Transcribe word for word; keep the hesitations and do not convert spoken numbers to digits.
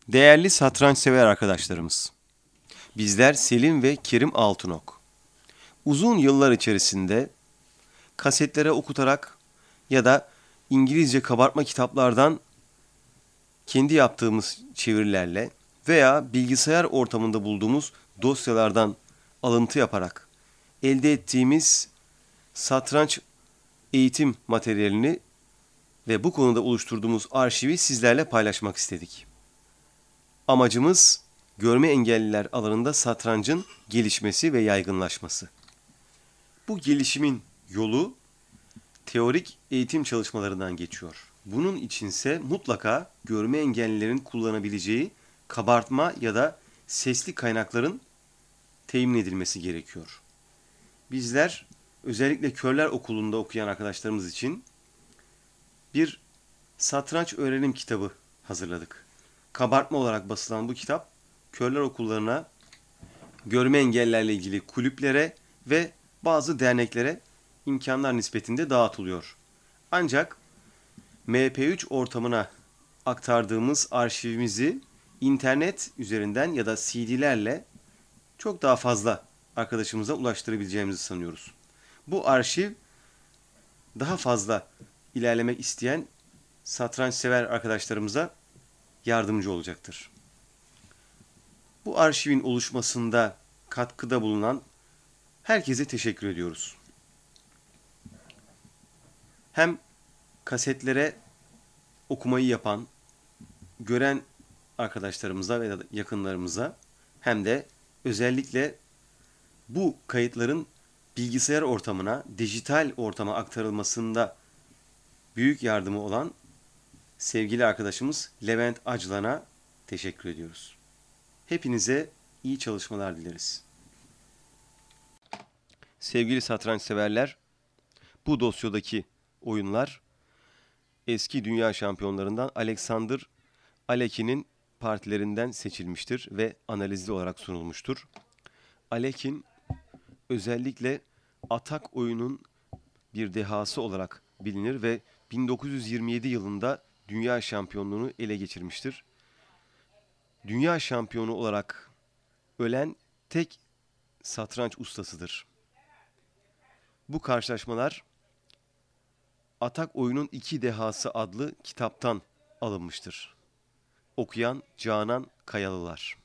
Değerli satranç sever arkadaşlarımız, bizler Selim ve Kerim Altınok. Uzun yıllar içerisinde kasetlere okutarak ya da İngilizce kabartma kitaplardan kendi yaptığımız çevirilerle veya bilgisayar ortamında bulduğumuz dosyalardan alıntı yaparak elde ettiğimiz satranç eğitim materyalini ve bu konuda oluşturduğumuz arşivi sizlerle paylaşmak istedik. Amacımız görme engelliler alanında satrancın gelişmesi ve yaygınlaşması. Bu gelişimin yolu teorik eğitim çalışmalarından geçiyor. Bunun içinse mutlaka görme engellilerin kullanabileceği kabartma ya da sesli kaynakların temin edilmesi gerekiyor. Bizler özellikle Körler Okulu'nda okuyan arkadaşlarımız için bir satranç öğrenim kitabı hazırladık. Kabartma olarak basılan bu kitap körler okullarına, görme engellerle ilgili kulüplere ve bazı derneklere imkanlar nispetinde dağıtılıyor. Ancak M P üç ortamına aktardığımız arşivimizi internet üzerinden ya da C D'lerle çok daha fazla arkadaşımıza ulaştırabileceğimizi sanıyoruz. Bu arşiv daha fazla ilerlemek isteyen satranç sever arkadaşlarımıza yardımcı olacaktır. Bu arşivin oluşmasında katkıda bulunan herkese teşekkür ediyoruz. Hem kasetlere okumayı yapan, gören arkadaşlarımıza ve yakınlarımıza hem de özellikle bu kayıtların bilgisayar ortamına, dijital ortama aktarılmasında büyük yardımı olan sevgili arkadaşımız Levent Acılan'a teşekkür ediyoruz. Hepinize iyi çalışmalar dileriz. Sevgili satranç severler, bu dosyadaki oyunlar eski dünya şampiyonlarından Alexander Alekin'in partilerinden seçilmiştir ve analizli olarak sunulmuştur. Alekin özellikle atak oyunun bir dehası olarak bilinir ve bin dokuz yüz yirmi yedi yılında dünya şampiyonluğunu ele geçirmiştir. Dünya şampiyonu olarak ölen tek satranç ustasıdır. Bu karşılaşmalar Atak Oyunun İki Dehası adlı kitaptan alınmıştır. Okuyan Canan Kayalılar.